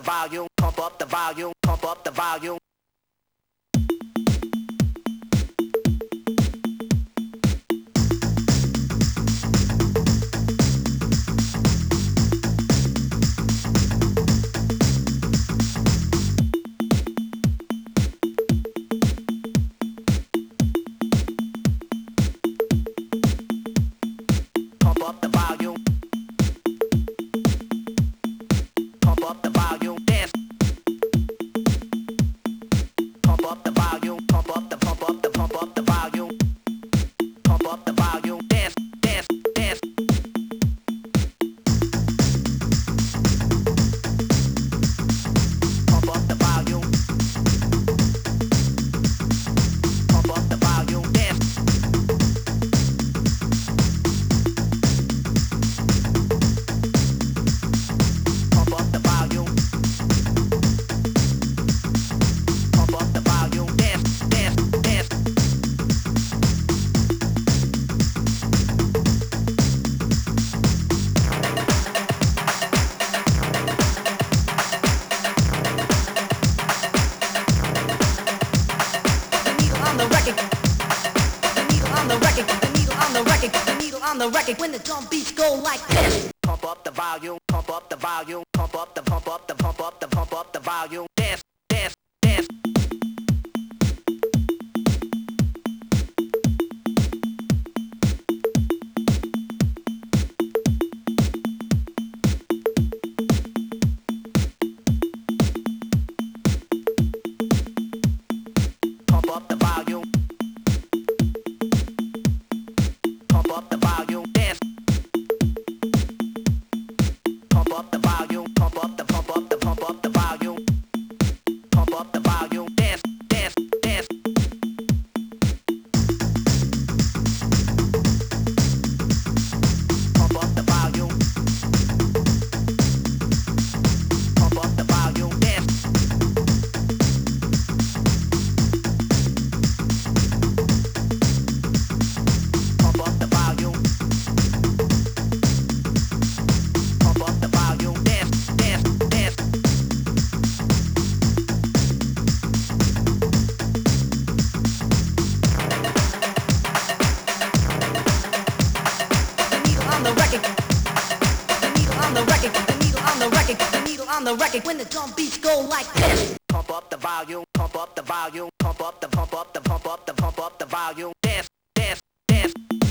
volume, pump up the volume, pump up the volume. Pump up the volume. Pump up the volume. Dance. Pump up the volume. Pump up the pump up the pump up the volume. Pump up the volume. Dance, dance, dance. Pump up the volume. Pump up the volume. Dance. Pump up the volume. Pump up the volume. Dance, dance, dance. The needle on the record. The needle on the record. The needle on the record. The needle on the record. When the drum beats go like this. Pump up the volume. Pump up the volume. Pump up the pump up the pump up the pump up the volume. Dance, dance, dance. Pump up the volume. Pump up the volume. Dance. Pump up the volume. Pump up the pump up the pump up the volume. Pump up the volume. Dance, dance, dance. Pump up the volume. Pump up the volume. Dance. Pump up the volume. Pump up the volume. Dance, dance, dance. The needle on the record. The needle on the record. The needle on the record. The needle on the record. When the drum beats go like this. Pump up the volume. Pump up the volume. Pump up the pump up the pump up the pump up the volume. Dance, dance, dance.